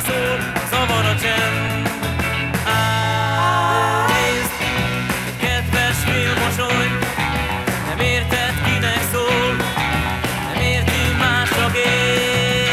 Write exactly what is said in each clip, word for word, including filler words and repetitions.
szól, zavar a csend. Á, nézd, egy kedves félmosoly, nem érted, kinek szól, nem érti más, csak én.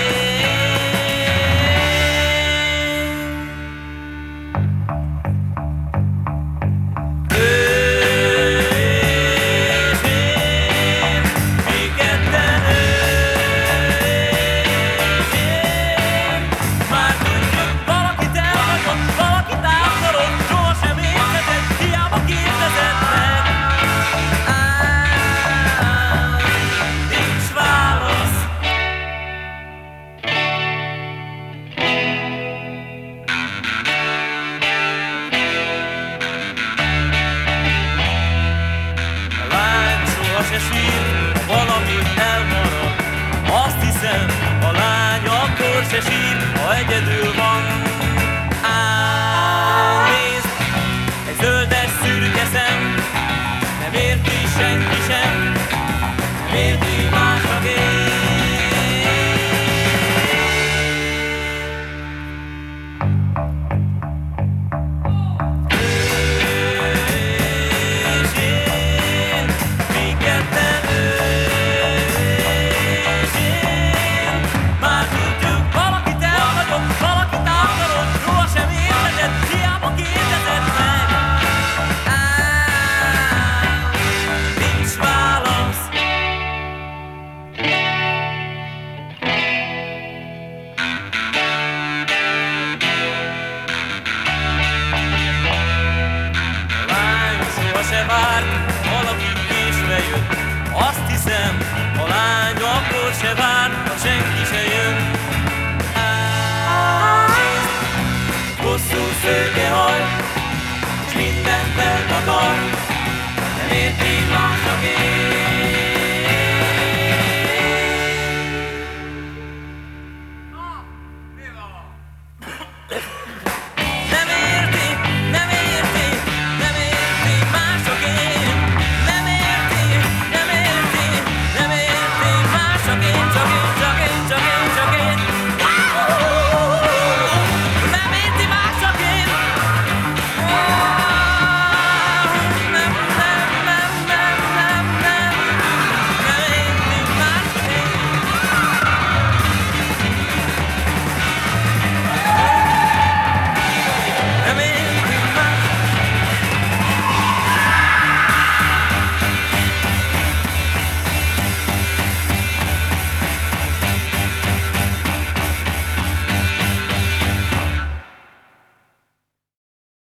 Se sír, valami elmarad. Azt hiszem, a lány akkor se sír, ha egyedül van. Á, nézd, egy zöldes szürke szem, nem érti senki sem, nem érti más, csak én. Se várt, valaki késve jött. Azt hiszem, a lány akkor se vár, ha senki se jött.